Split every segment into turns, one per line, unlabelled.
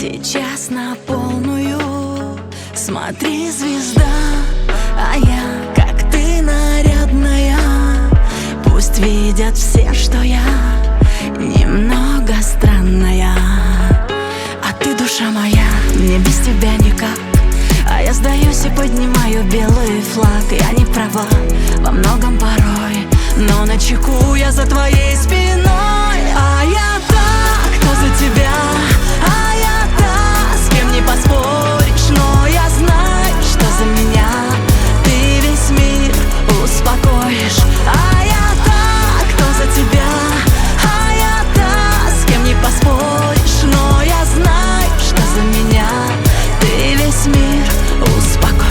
Сейчас на полную, смотри, звезда, а я, как ты, нарядная. Пусть видят все, что я немного странная. А ты, душа моя, мне без тебя никак. А я сдаюсь и поднимаю белый флаг. Я не права во многом порой, но начеку я за твоей спиной. А я та, кто за тебя, а я та, с кем не поспоришь. Но я знаю, что за меня ты весь мир успокоишь. А я та, кто за тебя, а я та, с кем не поспоришь. Но я знаю, что за меня ты весь мир успокоишь.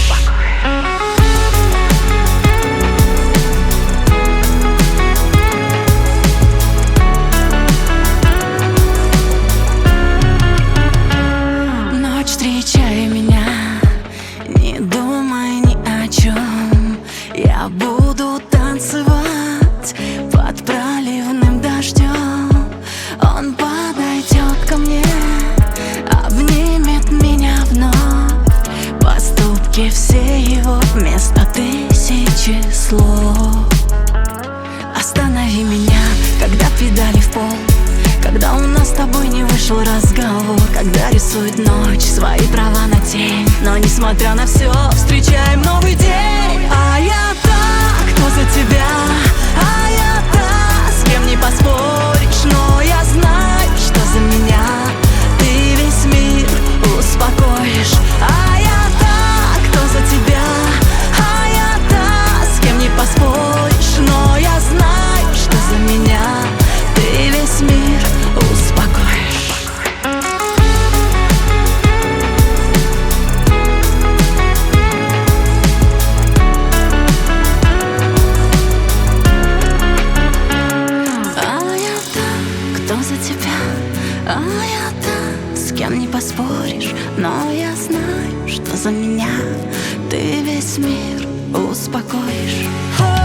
Ночь, встречай меня, не думай ни о чем. Я буду танцевать под проливным дождем. Он подойдет ко мне, обнимет меня вновь. Поступки все его вместо тысячи слов. Останови меня, когда педали в пол, когда у нас с тобой не вышел разговор, когда рисует ночь свои права на тень. Но несмотря на все, встречаем новый день. А я та, кто за тебя, а я та, с кем не поспоришь. Но я знаю, что за меня ты весь мир успокоишь. А я та, кто за тебя, а я та, с кем не поспоришь. Но я знаю, что за меня ты весь мир успокоишь. А я та, кто за тебя, а я та, с кем не поспоришь. Но я знаю, что за меня ты весь мир успокоишь.